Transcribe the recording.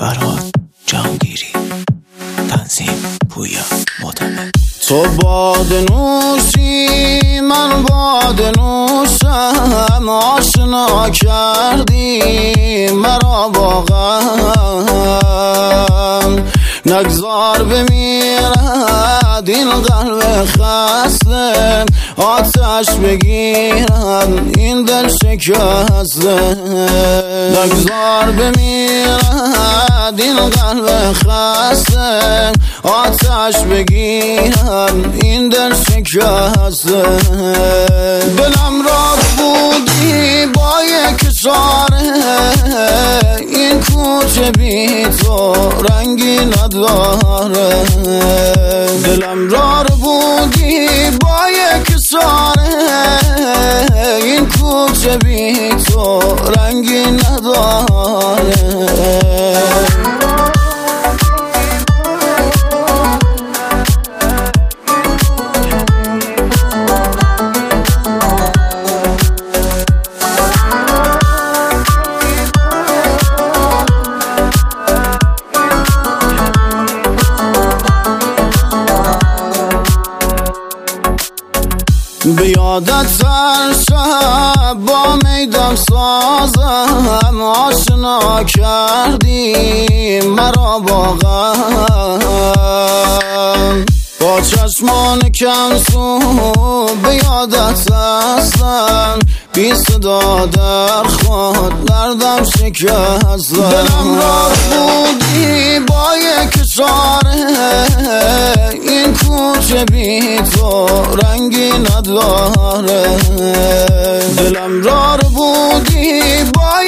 فرهاد جهانگیری، تنظیم پویا معتمد. تو باده نوشی من باده نوشم، آشنا کردی مرا با غم. نگذار بمیرد این قلب خسته، آتش بگیرد این دل شکسته. نگذار بمیرد این قلب خسته، آتش بگیرد این دل شکسته. دلم را بودی با یک اشاره، این کوچه بی تو رنگی نداره. دلم را بودی با یک اشاره، این کوچه بی تو رنگی نداره. به یادت هر شب با میدم سازم، آشنا کردی مرا با غم. با چشمان کم سو به یادت هستم، بی صدا در خود دردم شکستم. دلم را بودی با یک اشاره، این کوچه بی تو رنگی نداره. دلم را بودی با